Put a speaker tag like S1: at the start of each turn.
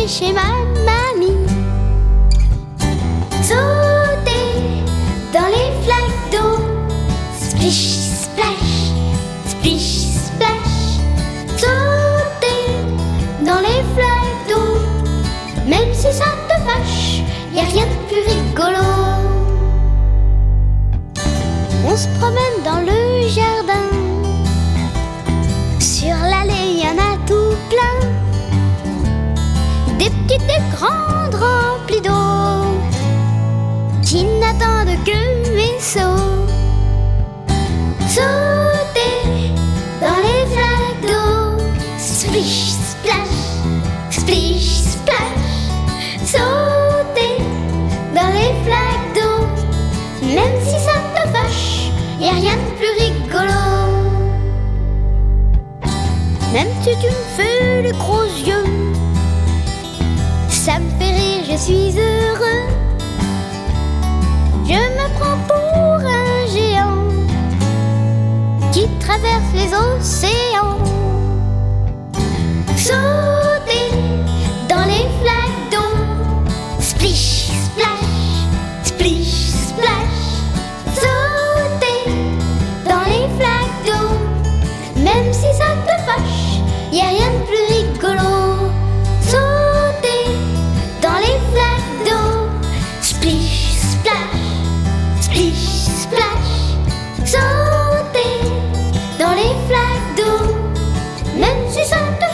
S1: aller chez ma mamie. Sauter dans les flaques d'eau. Splish, splash, splish, splash. Sauter dans les flaques d'eau. Même si ça te fâche, y a rien de plus rigolo. On se promène dans le jardin. Sur l'allée, y en a tout plein. Des petites et grandes remplies d'eau qui n'attendent que mes sauts. Sauter dans les flaques d'eau. Splish, splash, splish, splash. Sauter dans les flaques d'eau. Même si ça te fâche, y a rien de plus rigolo. Même si tu me fais les gros yeux, ça me fait rire, je suis heureux. Je me prends pour un géant qui traverse les océans. Sauter dans les flaques d'eau. Splish, splash, splish, splash. Sauter dans les flaques d'eau. Même si ça te fâche, y a rien de plus rigolo. Sauter dans les flaques d'eau. Splish, splash, splish, splash. Sauter dans les flaques d'eau. Même si ça te